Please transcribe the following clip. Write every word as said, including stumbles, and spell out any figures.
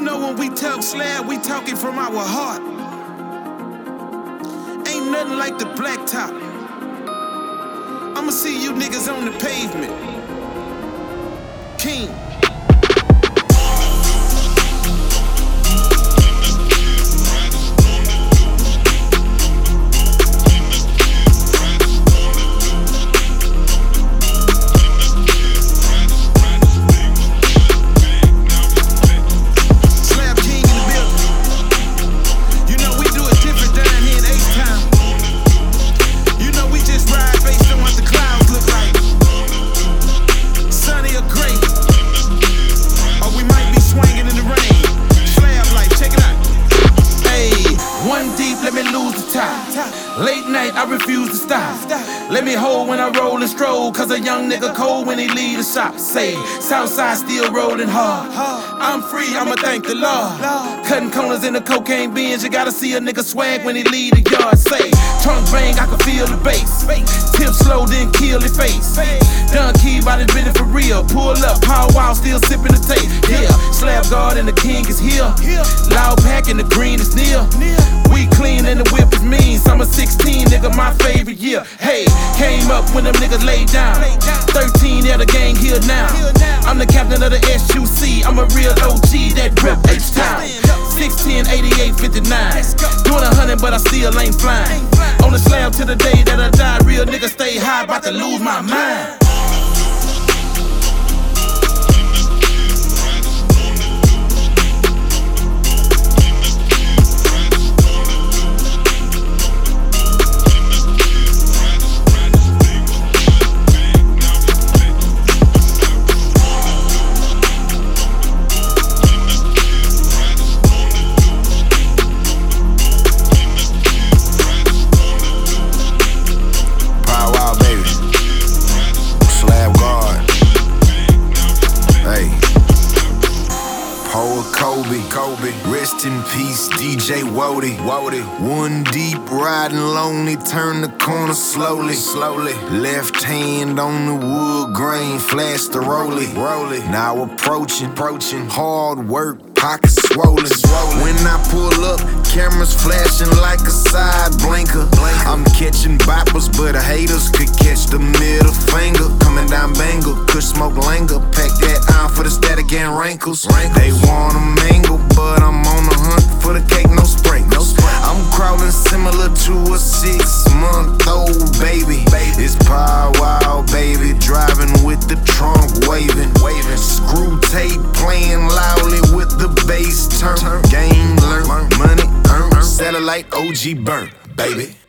know when we talk slab, we talking from our heart. Ain't nothing like the blacktop. I'ma see you niggas on the pavement. King. Late night, I refuse to stop. Let me hold when I roll and stroll, cause a young nigga cold when he leave the shop. Say, Southside still rolling hard. I'm free, I'ma thank the Lord. Cutting corners in the cocaine bins, you gotta see a nigga swag when he leave the yard. Say, trunk bang, I can feel the bass. Tip slow, then kill the face. Done key by this bitch for real. Pull up, power wow, still sipping the tape. Yeah, slab guard and the king is here. Loud pack and the green is near. We clean and the whip is mean. Summer sixteen, nigga, my favorite year. Hey, came up when them niggas laid down. thirteen, yeah, the gang here now. I'm the captain of the S U C. I'm a real O G that rep H-Town. six ten, eighty-eight, fifty-nine. Doing a hundred, but I still ain't flying. On the slab till the day that I die. Real nigga stay high, about to lose my mind. Kobe, Kobe, rest in peace, D J Wody, Wody. One deep, riding lonely, turn the corner slowly, slowly. Left hand on the wood grain, flash the rollie, rollie. Now approaching, approaching, hard work, pockets swollen, swollen. When I pull up, cameras flashing like a side blinker. I'm catching boppers, but haters could catch the middle finger. Coming down Bengal, kush smoke Langer, pack that on for the static and rankles. They wanna mingle, but I'm on the hunt for the cake, no sprinkles. I'm crawling similar to a six-month-old baby. It's power wow, baby, driving with the trunk waving. Screw tape playing loudly with the bass turn. Game learn, money earned, satellite O G burnt, baby.